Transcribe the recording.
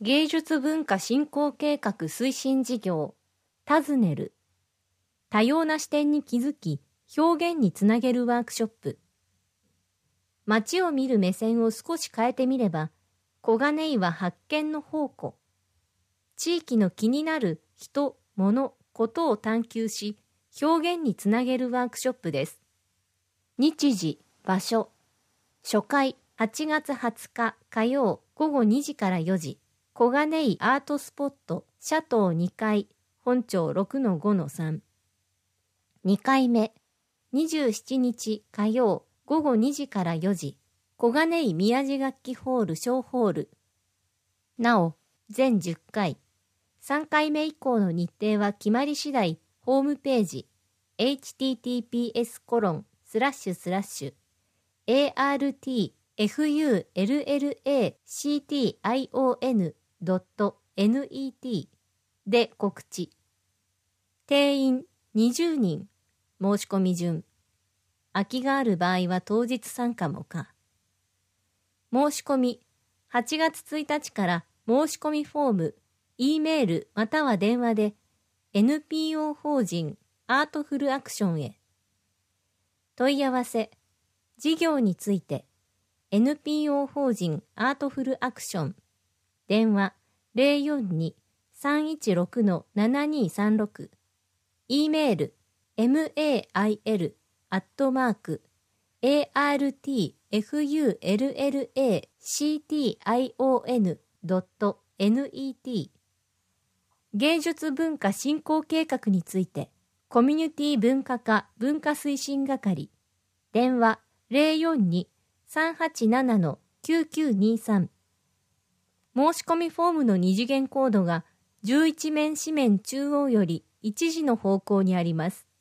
芸術文化振興計画推進事業尋ねる多様な視点に気づき表現につなげるワークショップ。街を見る目線を少し変えてみれば小金井は発見の宝庫。地域の気になる人、物、ことを探求し表現につなげるワークショップです。日時、場所。初回8月20日火曜午後2時から4時。小金井アートスポットシャトー2階本町 6-5-3。2回目27日火曜午後2時から4時。小金井宮地楽器ホール小ホール。なお全10回。3回目以降の日程は決まり次第ホームページ https://artfullactation.net で告知。定員20人。申し込み順。空きがある場合は当日参加も可。申し込み8月1日から申し込みフォーム、E メールまたは電話で NPO 法人アートフルアクションへ。問い合わせ、事業について NPO 法人アートフルアクション。電話 042-316-7236。E メール mail@artfullactation.net 芸術文化振興計画についてコミュニティ文化課文化推進係。電話 042-387-9923。申し込みフォームの二次元コードが11面紙面中央より1時の方向にあります。